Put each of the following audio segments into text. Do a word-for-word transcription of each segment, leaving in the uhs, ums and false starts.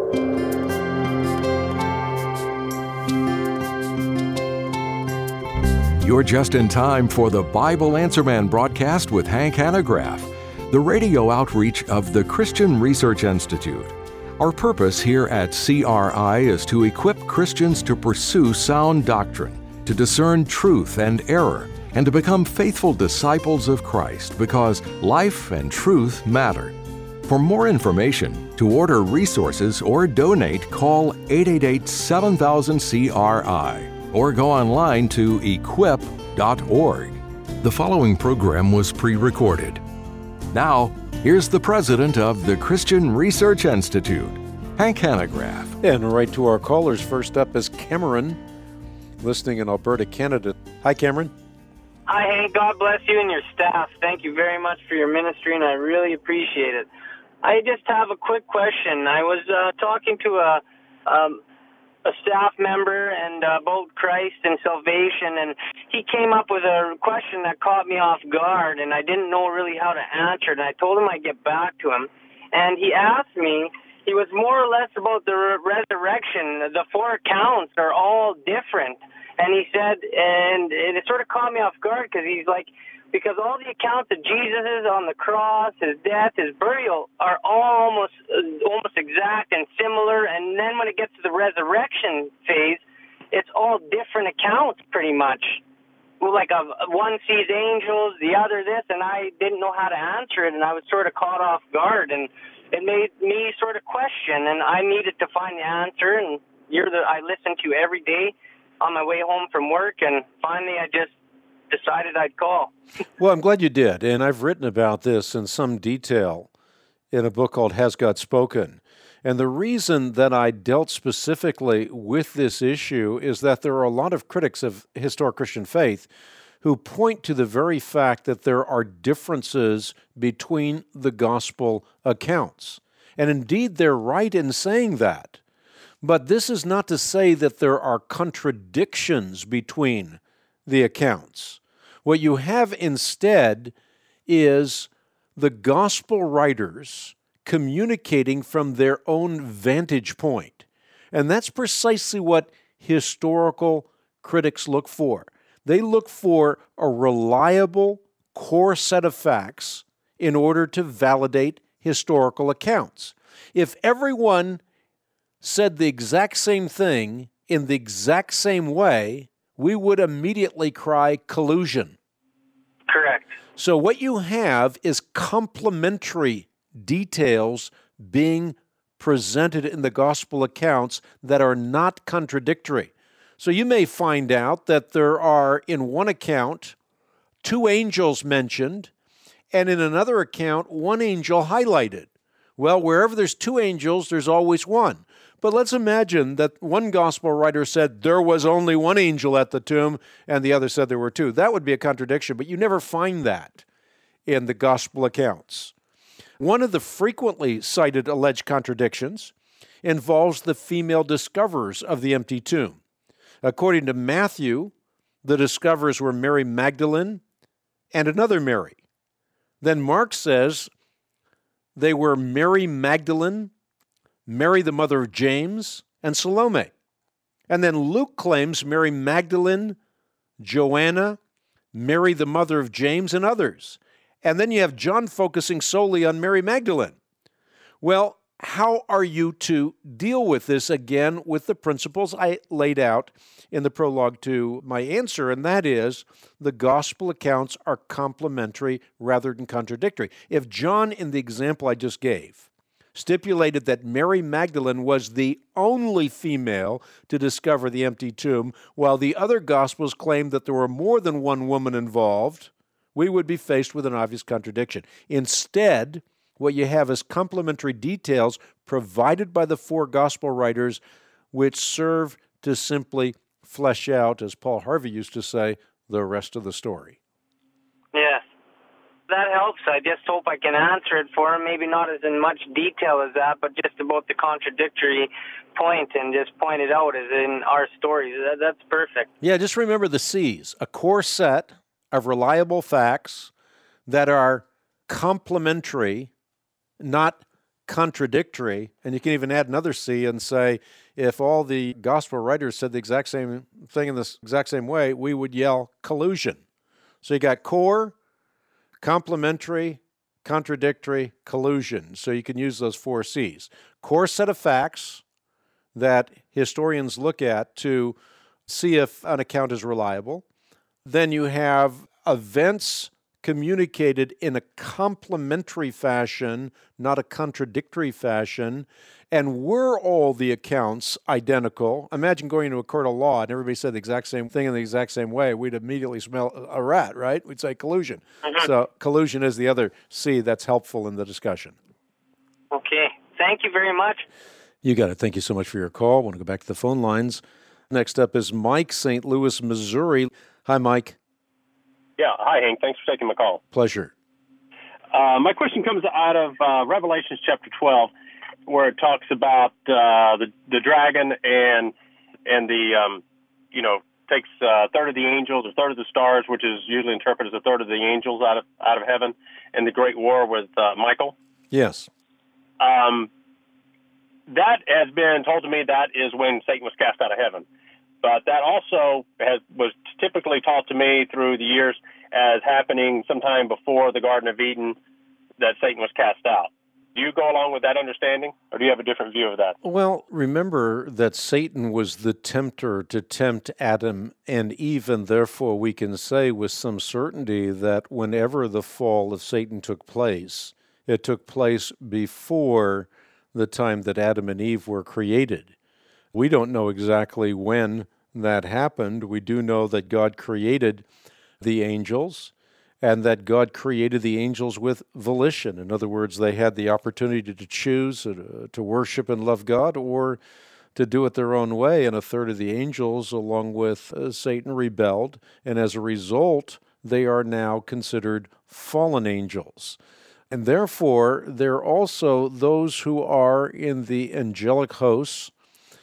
You're just in time for the Bible Answer Man broadcast with Hank Hanegraaff, the radio outreach of the Christian Research Institute. Our purpose here at C R I is to equip Christians to pursue sound doctrine, to discern truth and error, and to become faithful disciples of Christ, because life and truth matter. For more information, to order resources or donate, call eight eight eight, seven thousand, C R I or go online to equip dot org. The following program was pre-recorded. Now, here's the president of the Christian Research Institute, Hank Hanegraaff. And right to our callers. First up is Cameron, listening in Alberta, Canada. Hi, Cameron. Hi, Hank. God bless you and your staff. Thank you very much for your ministry, and I really appreciate it. I just have a quick question. I was uh, talking to a um, a staff member and uh, about Christ and salvation, and he came up with a question that caught me off guard, and I didn't know really how to answer it, and I told him I'd get back to him. And he asked me, he was more or less about the re- resurrection. The four accounts are all different. And he said, and, and it sort of caught me off guard, because he's like, because all the accounts of Jesus on the cross, his death, his burial, are all almost uh, almost exact and similar. And then when it gets to the resurrection phase, it's all different accounts pretty much. Like a, one sees angels, the other this, and I didn't know how to answer it, and I was sort of caught off guard, and it made me sort of question, and I needed to find the answer. And you're the I listen to you every day on my way home from work, and finally I just decided I'd call. Well, I'm glad you did, and I've written about this in some detail in a book called Has God Spoken? And the reason that I dealt specifically with this issue is that there are a lot of critics of historic Christian faith who point to the very fact that there are differences between the gospel accounts. And indeed, they're right in saying that. But this is not to say that there are contradictions between the accounts. What you have instead is the gospel writers communicating from their own vantage point. And that's precisely what historical critics look for. They look for a reliable core set of facts in order to validate historical accounts. If everyone said the exact same thing in the exact same way, we would immediately cry collusion. Correct. So what you have is complementary details being presented in the gospel accounts that are not contradictory. So you may find out that there are, in one account, two angels mentioned, and in another account, one angel highlighted. Well, wherever there's two angels, there's always one. But let's imagine that one gospel writer said there was only one angel at the tomb, and the other said there were two. That would be a contradiction, but you never find that in the gospel accounts. One of the frequently cited alleged contradictions involves the female discoverers of the empty tomb. According to Matthew, the discoverers were Mary Magdalene and another Mary. Then Mark says they were Mary Magdalene, Mary the mother of James, and Salome. And then Luke claims Mary Magdalene, Joanna, Mary the mother of James, and others. And then you have John focusing solely on Mary Magdalene. Well, how are you to deal with this, again, with the principles I laid out in the prologue to my answer, and that is the gospel accounts are complementary rather than contradictory. If John, in the example I just gave, stipulated that Mary Magdalene was the only female to discover the empty tomb, while the other Gospels claimed that there were more than one woman involved, we would be faced with an obvious contradiction. Instead, what you have is complementary details provided by the four Gospel writers, which serve to simply flesh out, as Paul Harvey used to say, the rest of the story. Yes. That helps. I just hope I can answer it for him. Maybe not as in much detail as that, but just about the contradictory point and just point it out as in our stories. That, that's perfect. Yeah, just remember the C's. A core set of reliable facts that are complementary, not contradictory, and you can even add another C and say, if all the gospel writers said the exact same thing in this exact same way, we would yell collusion. So you got core, complementary, contradictory, collusion. So you can use those four C's. Core set of facts that historians look at to see if an account is reliable. Then you have events communicated in a complementary fashion, not a contradictory fashion. And were all the accounts identical? Imagine going into a court of law and everybody said the exact same thing in the exact same way. We'd immediately smell a rat, right? We'd say collusion. Mm-hmm. So collusion is the other C that's helpful in the discussion. Okay. Thank you very much. You got it. Thank you so much for your call. I want to go back to the phone lines. Next up is Mike, Saint Louis, Missouri. Hi, Mike. Yeah. Hi, Hank. Thanks for taking my call. Pleasure. Uh, my question comes out of uh, Revelations chapter twelve, where it talks about uh, the the dragon and and the um, you know takes a third of the angels, a third of the stars, which is usually interpreted as a third of the angels out of out of heaven, and the great war with uh, Michael. Yes. Um, that has been told to me that is when Satan was cast out of heaven. But that also has, was typically taught to me through the years as happening sometime before the Garden of Eden, that Satan was cast out. Do you go along with that understanding, or do you have a different view of that? Well, remember that Satan was the tempter to tempt Adam and Eve, and therefore we can say with some certainty that whenever the fall of Satan took place, it took place before the time that Adam and Eve were created. We don't know exactly when that happened. We do know that God created the angels, and that God created the angels with volition. In other words, they had the opportunity to choose uh, to worship and love God or to do it their own way. And a third of the angels, along with uh, Satan, rebelled. And as a result, they are now considered fallen angels. And therefore, there are also those who are in the angelic hosts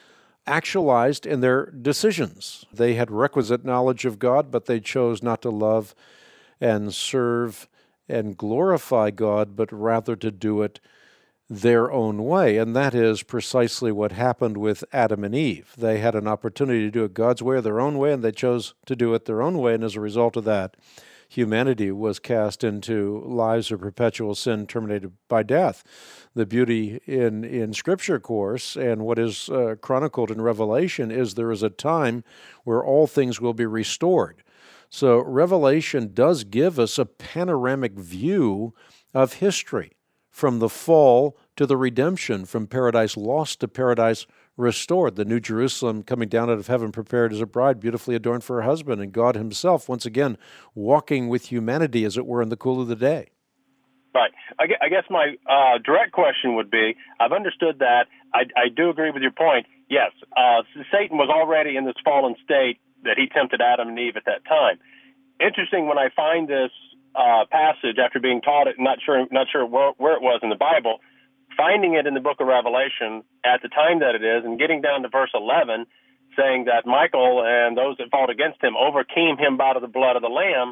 actualized in their decisions. They had requisite knowledge of God, but they chose not to love and serve and glorify God, but rather to do it their own way. And that is precisely what happened with Adam and Eve. They had an opportunity to do it God's way or their own way, and they chose to do it their own way. And as a result of that, humanity was cast into lives of perpetual sin terminated by death. The beauty in, in Scripture, of course, and what is uh, chronicled in Revelation is there is a time where all things will be restored. So Revelation does give us a panoramic view of history, from the fall to the redemption, from paradise lost to paradise restored, the New Jerusalem coming down out of heaven prepared as a bride, beautifully adorned for her husband, and God himself, once again, walking with humanity, as it were, in the cool of the day. Right. I guess my uh, direct question would be, I've understood that. I, I do agree with your point. Yes, uh, Satan was already in this fallen state that he tempted Adam and Eve at that time. Interesting, when I find this uh, passage after being taught it, not sure, not sure where, where it was in the Bible, finding it in the book of Revelation at the time that it is, and getting down to verse eleven, saying that Michael and those that fought against him overcame him by the blood of the Lamb,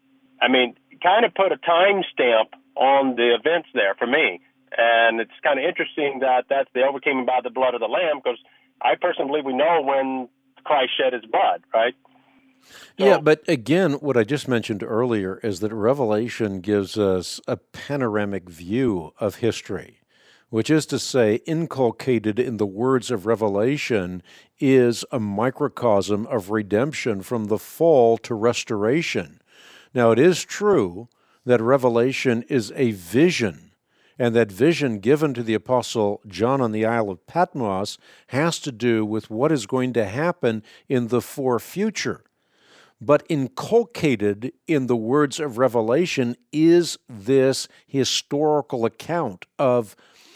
I mean, kind of put a time stamp on the events there for me. And it's kind of interesting that that's they overcame him by the blood of the Lamb, because I personally believe we know when Christ shed his blood, right? So, yeah, but again, what I just mentioned earlier is that Revelation gives us a panoramic view of history, which is to say, inculcated in the words of Revelation is a microcosm of redemption from the fall to restoration. Now, it is true that Revelation is a vision, and that vision given to the Apostle John on the Isle of Patmos has to do with what is going to happen in the fore future. But inculcated in the words of Revelation is this historical account of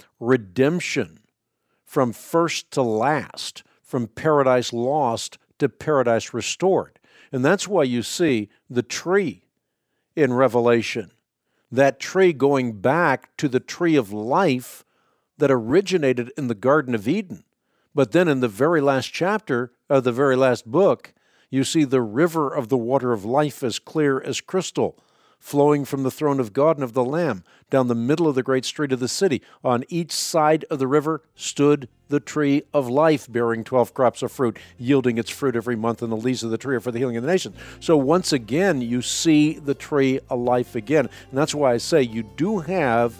redemption from first to last, from paradise lost to paradise restored. And that's why you see the tree in Revelation, that tree going back to the tree of life that originated in the Garden of Eden. But then in the very last chapter of the very last book, you see the river of the water of life as clear as crystal, flowing from the throne of God and of the Lamb, down the middle of the great street of the city. On each side of the river stood the tree of life, bearing twelve crops of fruit, yielding its fruit every month, and the leaves of the tree are for the healing of the nations. So once again, you see the tree of life again. And that's why I say you do have,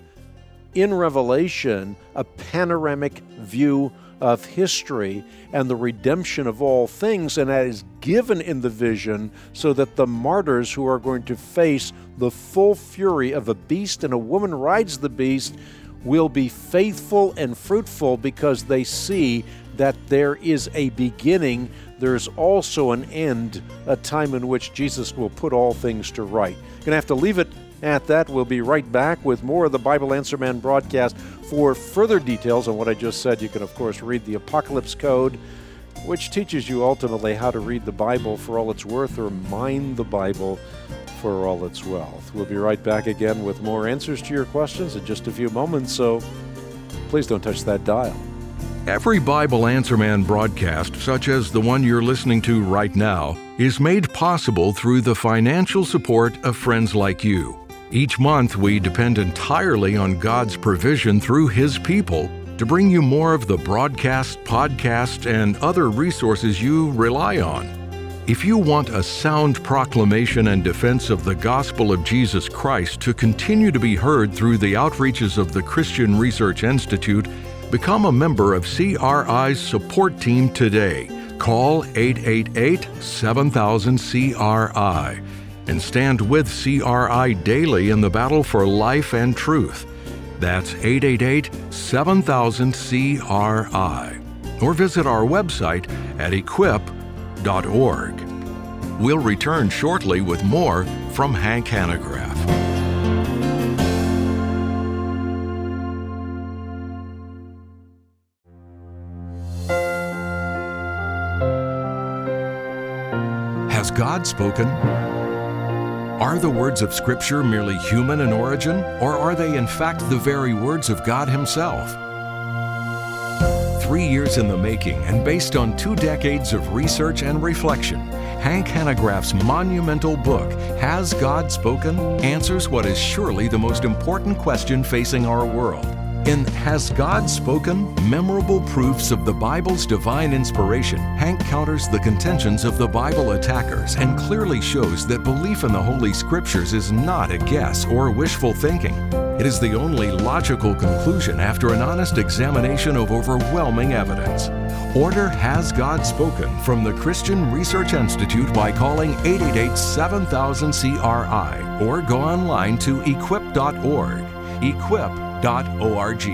in Revelation, a panoramic view of history and the redemption of all things, and that is given in the vision so that the martyrs who are going to face the full fury of a beast and a woman rides the beast will be faithful and fruitful because they see that there is a beginning. There's also an end, a time in which Jesus will put all things to right. Going to have to leave it at that. We'll be right back with more of the Bible Answer Man broadcast. For further details on what I just said, you can, of course, read the Apocalypse Code, which teaches you ultimately how to read the Bible for all it's worth or mine the Bible for all its wealth. We'll be right back again with more answers to your questions in just a few moments, so please don't touch that dial. Every Bible Answer Man broadcast, such as the one you're listening to right now, is made possible through the financial support of friends like you. Each month, we depend entirely on God's provision through His people to bring you more of the broadcast, podcast, and other resources you rely on. If you want a sound proclamation and defense of the gospel of Jesus Christ to continue to be heard through the outreaches of the Christian Research Institute, become a member of C R I's support team today. Call eight eight eight, seven thousand, C R I and stand with C R I daily in the battle for life and truth. That's eight eight eight, seven thousand, C R I. Or visit our website at equip dot org. We'll return shortly with more from Hank Hanegraaff. Has God spoken? Are the words of Scripture merely human in origin, or are they in fact the very words of God Himself? Three years in the making and based on two decades of research and reflection, Hank Hanegraaff's monumental book, Has God Spoken?, answers what is surely the most important question facing our world. In Has God Spoken? Memorable Proofs of the Bible's Divine Inspiration, Hank counters the contentions of the Bible attackers and clearly shows that belief in the Holy Scriptures is not a guess or wishful thinking. It is the only logical conclusion after an honest examination of overwhelming evidence. Order Has God Spoken from the Christian Research Institute by calling eight eight eight, seven thousand, C R I or go online to equip dot org. equip dot org.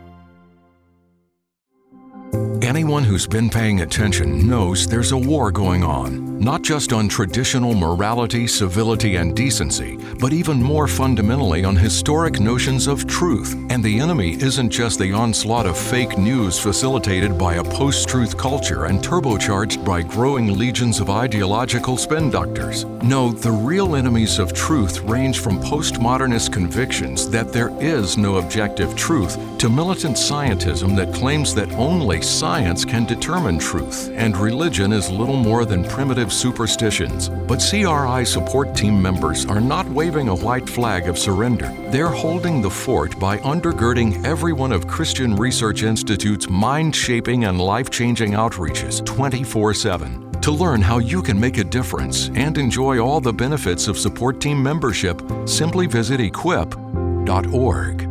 Anyone who's been paying attention knows there's a war going on, not just on traditional morality, civility, and decency, but even more fundamentally on historic notions of truth. And the enemy isn't just the onslaught of fake news facilitated by a post-truth culture and turbocharged by growing legions of ideological spin doctors. No, the real enemies of truth range from postmodernist convictions that there is no objective truth to militant scientism that claims that only science can determine truth, and religion is little more than primitive superstitions. But C R I support team members are not waving a white flag of surrender. They're holding the fort by undergirding every one of Christian Research Institute's mind-shaping and life-changing outreaches twenty-four seven. To learn how you can make a difference and enjoy all the benefits of support team membership, simply visit equip dot org.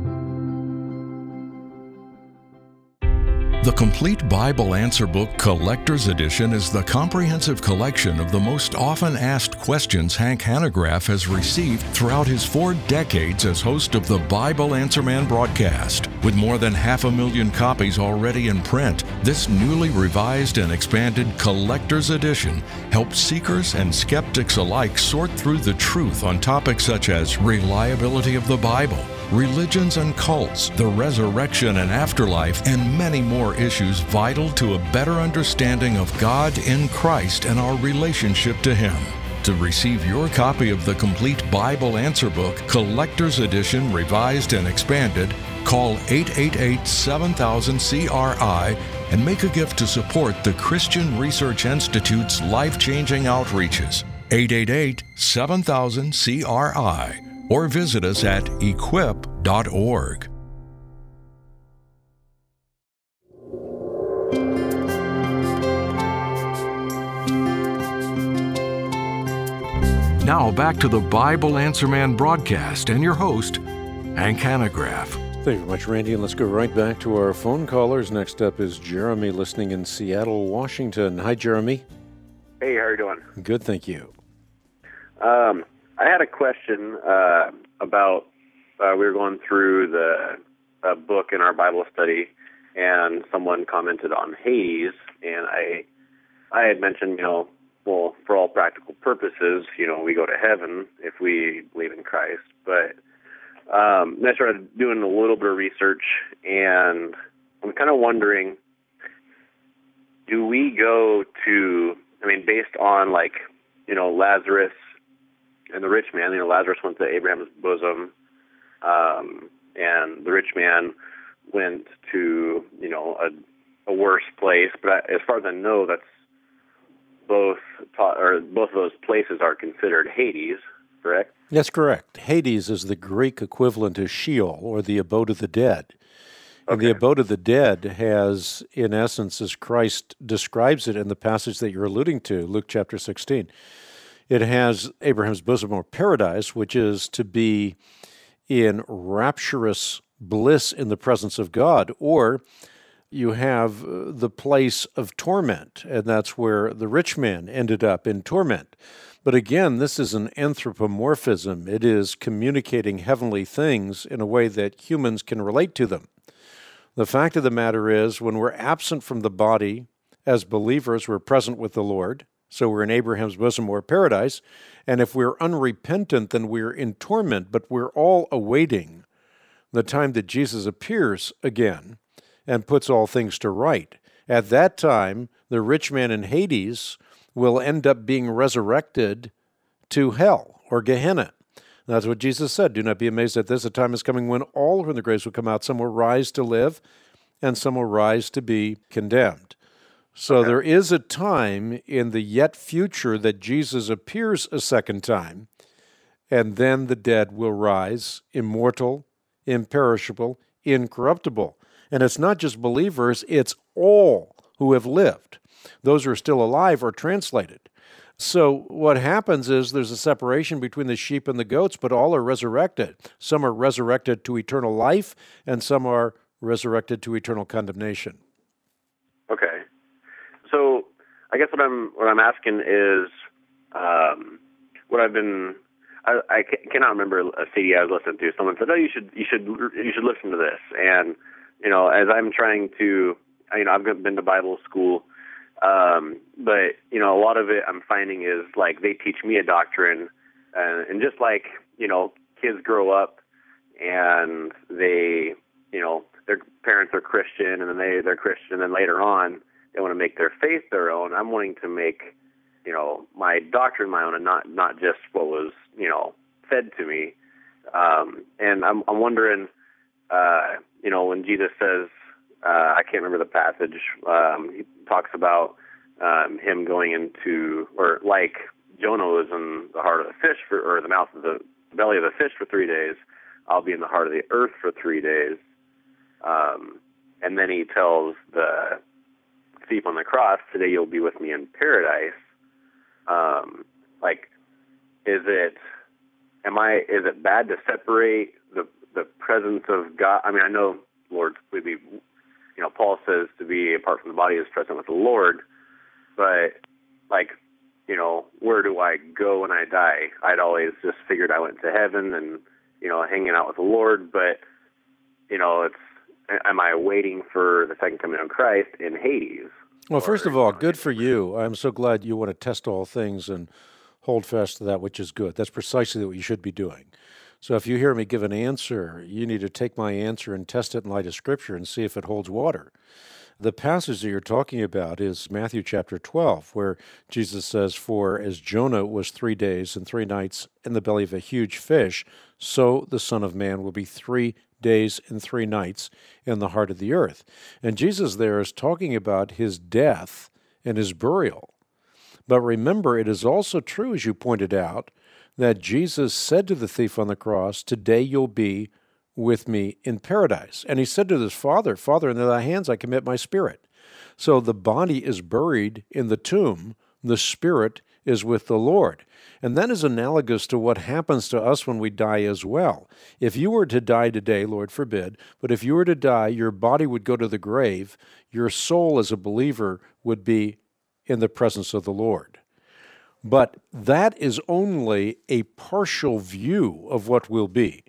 The Complete Bible Answer Book Collector's Edition is the comprehensive collection of the most often asked questions Hank Hanegraaff has received throughout his four decades as host of the Bible Answer Man broadcast. With more than half a million copies already in print, this newly revised and expanded Collector's Edition helps seekers and skeptics alike sort through the truth on topics such as reliability of the Bible, religions and cults, the resurrection and afterlife, and many more issues vital to a better understanding of God in Christ and our relationship to Him. To receive your copy of the Complete Bible Answer Book, Collector's Edition, Revised and Expanded, call eight eight eight, seven thousand, C R I and make a gift to support the Christian Research Institute's life-changing outreaches. eight eight eight, seven thousand, C R I, or visit us at equip dot org. Now back to the Bible Answer Man broadcast and your host, Hank Hanegraaff. Thank you very much, Randy, and let's go right back to our phone callers. Next up is Jeremy, listening in Seattle, Washington. Hi, Jeremy. Hey, how are you doing? Good, thank you. Um, I had a question uh, about, uh, we were going through the uh, book in our Bible study, and someone commented on Hades, and I, I had mentioned, you know, well, for all practical purposes, you know, we go to heaven if we believe in Christ. But um, I started doing a little bit of research, and I'm kind of wondering, do we go to, I mean, based on, like, you know, Lazarus and the rich man, you know, Lazarus went to Abraham's bosom, um, and the rich man went to, you know, a, a worse place. But I, as far as I know, that's both ta- or both of those places are considered Hades, correct? That's correct. Hades is the Greek equivalent to Sheol, or the abode of the dead. And Okay. the abode of the dead has, in essence, as Christ describes it in the passage that you're alluding to, Luke chapter sixteen, it has Abraham's bosom, or paradise, which is to be in rapturous bliss in the presence of God, or you have the place of torment, and that's where the rich man ended up, in torment. But again, this is an anthropomorphism. It is communicating heavenly things in a way that humans can relate to them. The fact of the matter is, when we're absent from the body, as believers, we're present with the Lord, so we're in Abraham's bosom or paradise, and if we're unrepentant, then we're in torment, but we're all awaiting the time that Jesus appears again and puts all things to right. At that time, the rich man in Hades will end up being resurrected to hell, or Gehenna. That's what Jesus said. Do not be amazed at this. A time is coming when all who are in the graves will come out. Some will rise to live, and some will rise to be condemned. So Okay. there is a time in the yet future that Jesus appears a second time, and then the dead will rise, immortal, imperishable, incorruptible. And it's not just believers, it's all who have lived. Those who are still alive are translated. So what happens is there's a separation between the sheep and the goats, but all are resurrected. Some are resurrected to eternal life, and some are resurrected to eternal condemnation. Okay. So I guess what I'm what I'm asking is, um, what I've been I, I cannot remember a C D I was listening to. Someone said, "Oh, you should you should you should listen to this." And you know, as I'm trying to, you know, I've been to Bible school, um, but you know, a lot of it I'm finding is like they teach me a doctrine, uh, and just like you know, kids grow up and they, you know, their parents are Christian, and then they they're Christian, and then later on they want to make their faith their own. I'm wanting to make, you know, my doctrine my own, and not not just what was, you know, fed to me. Um, and I'm I'm wondering, uh, you know, when Jesus says, uh, I can't remember the passage, um, he talks about um, him going into, or like Jonah was in the heart of the fish, for, or the mouth of the belly of the fish for three days, I'll be in the heart of the earth for three days. Um, and then he tells the thief on the cross, today you'll be with me in paradise. Um, like, is it, am I, is it bad to separate the the presence of God? I mean, I know, Lord, would be, you know, Paul says to be apart from the body is present with the Lord, but like, you know, where do I go when I die? I'd always just figured I went to heaven and, you know, hanging out with the Lord, but, you know, it's, am I waiting for the second coming of Christ in Hades? Well, Or, first of all, you know, good for you. I'm so glad you want to test all things and hold fast to that which is good. That's precisely what you should be doing. So if you hear me give an answer, you need to take my answer and test it in light of Scripture and see if it holds water. The passage that you're talking about is Matthew chapter twelve, where Jesus says, for as Jonah was three days and three nights in the belly of a huge fish, so the Son of Man will be three days and three nights in the heart of the earth. And Jesus there is talking about his death and his burial. But remember, it is also true, as you pointed out, that Jesus said to the thief on the cross, "Today you'll be with me in paradise." And he said to his Father, "Father, into thy hands I commit my spirit." So the body is buried in the tomb, the spirit is with the Lord. And that is analogous to what happens to us when we die as well. If you were to die today, Lord forbid, but if you were to die, your body would go to the grave, your soul as a believer would be in the presence of the Lord. But that is only a partial view of what will be.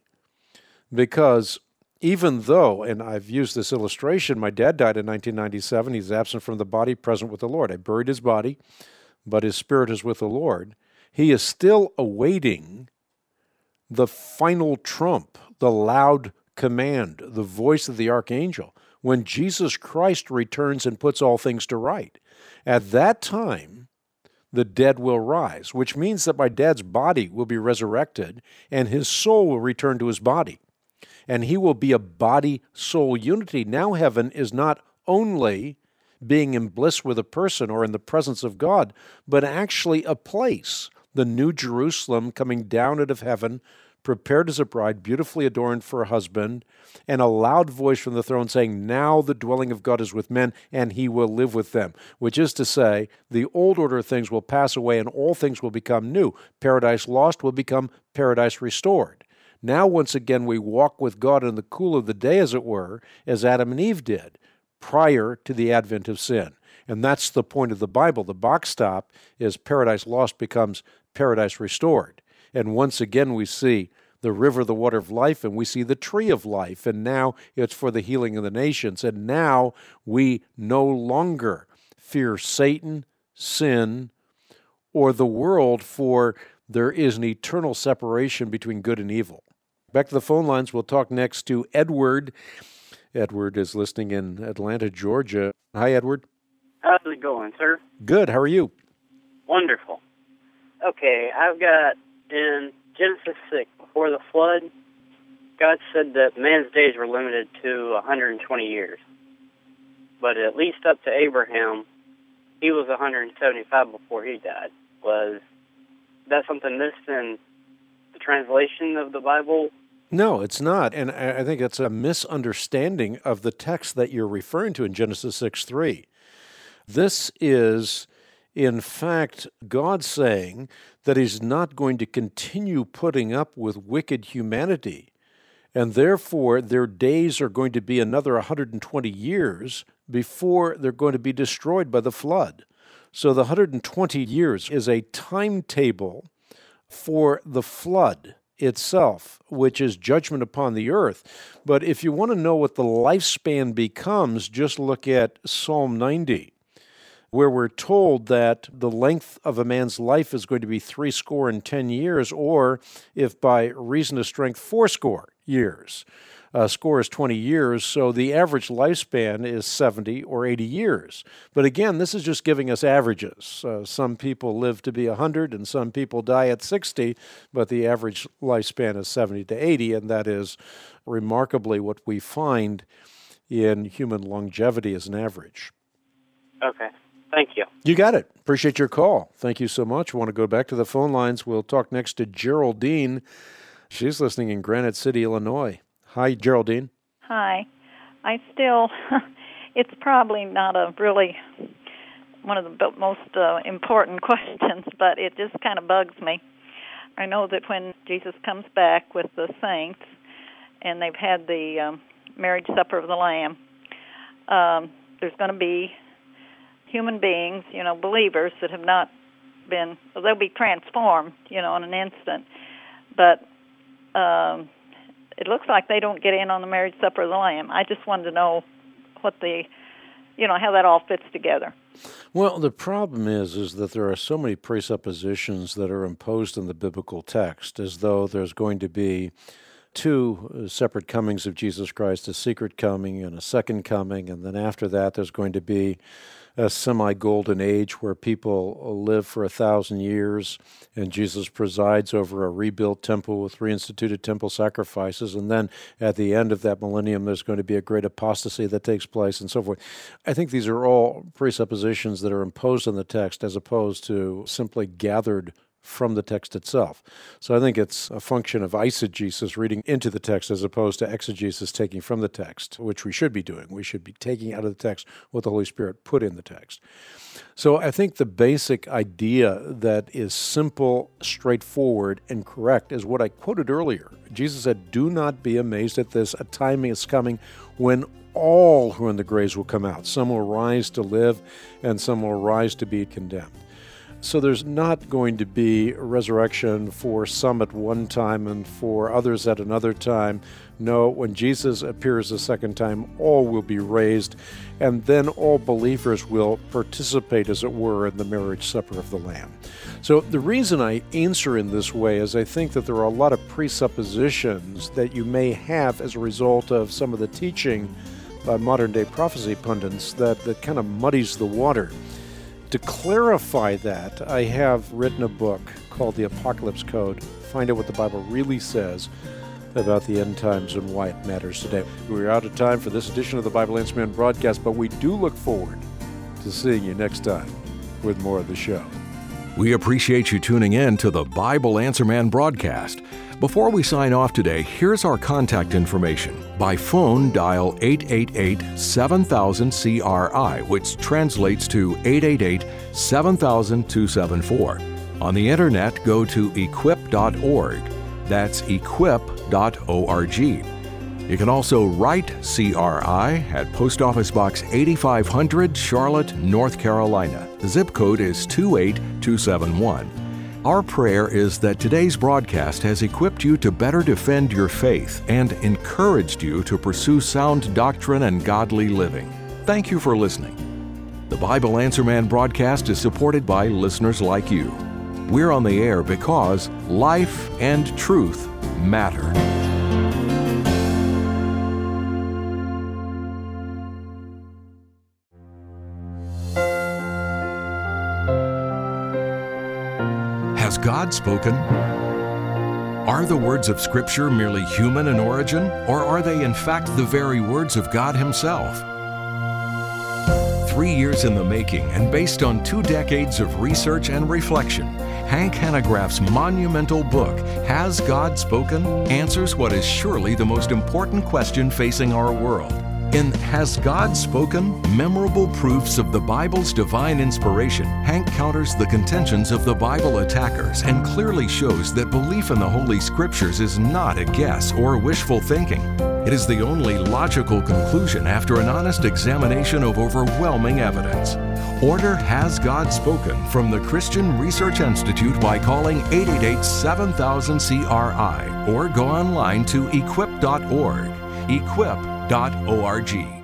Because even though, and I've used this illustration, my dad died in nineteen ninety-seven, he's absent from the body, present with the Lord. I buried his body, but his spirit is with the Lord. He is still awaiting the final trump, the loud command, the voice of the archangel, when Jesus Christ returns and puts all things to right. At that time, the dead will rise, which means that my dad's body will be resurrected and his soul will return to his body. And he will be a body-soul unity. Now heaven is not only being in bliss with a person or in the presence of God, but actually a place, the New Jerusalem coming down out of heaven, prepared as a bride, beautifully adorned for a husband, and a loud voice from the throne saying, "Now the dwelling of God is with men, and he will live with them." Which is to say, the old order of things will pass away, and all things will become new. Paradise lost will become paradise restored. Now, once again, we walk with God in the cool of the day, as it were, as Adam and Eve did, prior to the advent of sin. And that's the point of the Bible. The box stop is paradise lost becomes paradise restored. And once again, we see the river, the water of life, and we see the tree of life. And now it's for the healing of the nations. And now we no longer fear Satan, sin, or the world, for there is an eternal separation between good and evil. Back to the phone lines. We'll talk next to Edward. Edward is listening in Atlanta, Georgia. Hi, Edward. How's it going, sir? Good. How are you? Wonderful. Okay, I've got in Genesis six, before the flood, God said that man's days were limited to one hundred twenty years. But at least up to Abraham, he was one hundred seventy-five before he died. Was that something missed in the translation of the Bible? No, it's not. And I think it's a misunderstanding of the text that you're referring to in Genesis six three. This is, in fact, God saying that he's not going to continue putting up with wicked humanity, and therefore their days are going to be another one hundred twenty years before they're going to be destroyed by the flood. So the one hundred twenty years is a timetable for the flood itself, which is judgment upon the earth. But if you want to know what the lifespan becomes, just look at Psalm ninety, where we're told that the length of a man's life is going to be three score and ten years, or if by reason of strength, fourscore years. Uh, score is twenty years, so the average lifespan is seventy or eighty years. But again, this is just giving us averages. Uh, some people live to be one hundred and some people die at sixty, but the average lifespan is seventy to eighty, and that is remarkably what we find in human longevity as an average. Okay. Thank you. You got it. Appreciate your call. Thank you so much. We want to go back to the phone lines. We'll talk next to Geraldine. She's listening in Granite City, Illinois. Hi, Geraldine. Hi. I still, it's probably not a really one of the most uh, important questions, but it just kind of bugs me. I know that when Jesus comes back with the saints and they've had the um, marriage supper of the Lamb, um, there's going to be human beings, you know, believers that have not been, well, they'll be transformed, you know, in an instant. But um, it looks like they don't get in on the marriage supper of the Lamb. I just wanted to know what the, you know, how that all fits together. Well, the problem is, is that there are so many presuppositions that are imposed in the biblical text, as though there's going to be two separate comings of Jesus Christ, a secret coming and a second coming, and then after that there's going to be a semi-golden age where people live for a thousand years and Jesus presides over a rebuilt temple with reinstituted temple sacrifices, and then at the end of that millennium there's going to be a great apostasy that takes place and so forth. I think these are all presuppositions that are imposed on the text as opposed to simply gathered from the text itself. So I think it's a function of eisegesis, reading into the text, as opposed to exegesis, taking from the text, which we should be doing. We should be taking out of the text what the Holy Spirit put in the text. So I think the basic idea that is simple, straightforward, and correct is what I quoted earlier. Jesus said, "Do not be amazed at this. A time is coming when all who are in the graves will come out. Some will rise to live, and some will rise to be condemned." So there's not going to be a resurrection for some at one time and for others at another time. No, when Jesus appears a second time, all will be raised, and then all believers will participate, as it were, in the marriage supper of the Lamb. So the reason I answer in this way is I think that there are a lot of presuppositions that you may have as a result of some of the teaching by modern-day prophecy pundits that, that kind of muddies the water. To clarify that, I have written a book called The Apocalypse Code. Find out what the Bible really says about the end times and why it matters today. We're out of time for this edition of the Bible Answer Man broadcast, but we do look forward to seeing you next time with more of the show. We appreciate you tuning in to the Bible Answer Man broadcast. Before we sign off today, here's our contact information. By phone, dial eight eight eight, seven thousand, C R I, which translates to eight eight eight, seven thousand, two seven four. On the internet, go to equip dot org. That's equip dot org. You can also write C R I at Post Office Box eighty-five hundred, Charlotte, North Carolina. The zip code is two eight two seven one. Our prayer is that today's broadcast has equipped you to better defend your faith and encouraged you to pursue sound doctrine and godly living. Thank you for listening. The Bible Answer Man broadcast is supported by listeners like you. We're on the air because life and truth matter. Has God spoken? Are the words of Scripture merely human in origin, or are they in fact the very words of God Himself? Three years in the making and based on two decades of research and reflection, Hank Hanegraaff's monumental book, Has God Spoken?, answers what is surely the most important question facing our world. In Has God Spoken? Memorable Proofs of the Bible's Divine Inspiration, Hank counters the contentions of the Bible attackers and clearly shows that belief in the Holy Scriptures is not a guess or wishful thinking. It is the only logical conclusion after an honest examination of overwhelming evidence. Order Has God Spoken from the Christian Research Institute by calling eight eight eight, seven thousand, C R I or go online to equip dot org. equip dot org.